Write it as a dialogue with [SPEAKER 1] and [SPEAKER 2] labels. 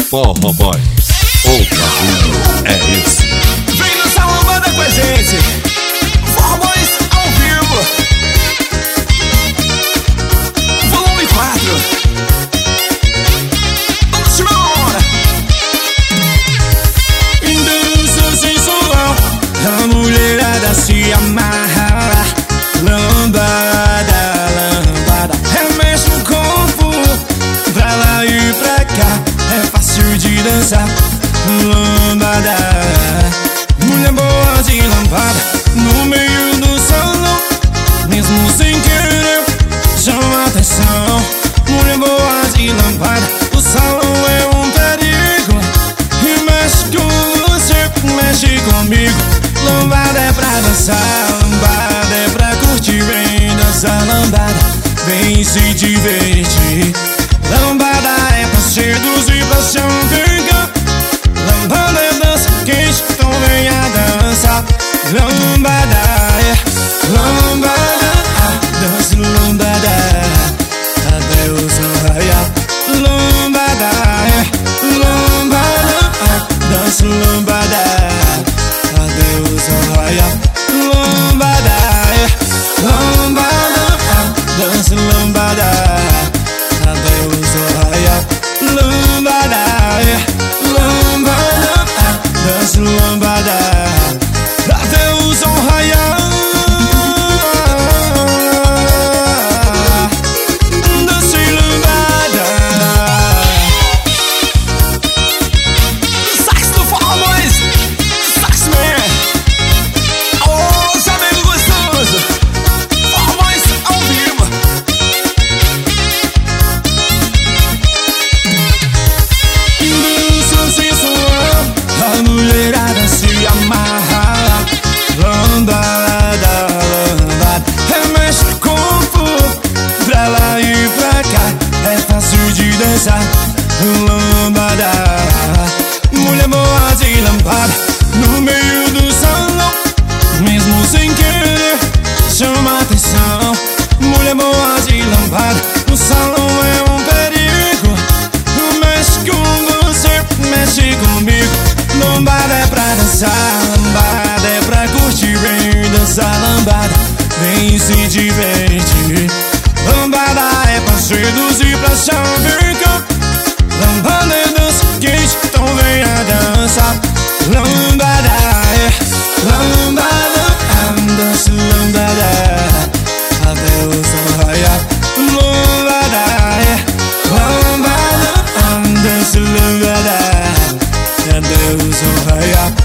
[SPEAKER 1] Forró Boys, o bagulho é esse.
[SPEAKER 2] Vem dançar lambada com a gente, Forró Boys ao vivo, volume 4. Vamos embora. Dança sensual, a mulherada se amarra. Lambada, lambada, remexe no corpo, pra lá e pra cá, é fácil de dançar. Lambada, mulher boa de lambada, no meio do salão, mesmo sem querer, chama atenção. Mulher boa de lambada, o salão é um perigo, e mexe com você, mexe comigo. Lambada é pra dançar, lambada é pra curtir. Vem dançar lambada, vem se divertir. Lambada é pra seduzir, pra chamar. Lambada é dança quente, então venha dançar. Lambada é, lambada, dança lambada até o sol raiar. Lambada é, lambada, dança lambada até o sol raiar. Lambada é, lambada, dança lambada até o sol raiar. Lambada é, lambada, dança lambada até o sol raiar. Dança lambada. Sax do Forró Boys, Sax Man. Ô, chamego gostoso, Forró Boys ao vivo. Dança sensual, a mulherada se amarra. Lambada, lambada, remexe no corpo, pra lá e pra cá, é fácil de dançar. Lambada, mulher boa de lambada, no meio do salão, mesmo sem querer, chama atenção. Mulher boa de lambada, o salão é um perigo, mexe com você, mexe comigo. Lambada é pra dançar, lambada é pra curtir. Vem dançar lambada, vem se divertir. Lambada é pra seduzir, pra chavecar. Lambada é dança quente, então venha dançar. Lambada é, lambada, dança lambada até o sol raiar. Lambada é, lambada, dança lambada até o sol raiar.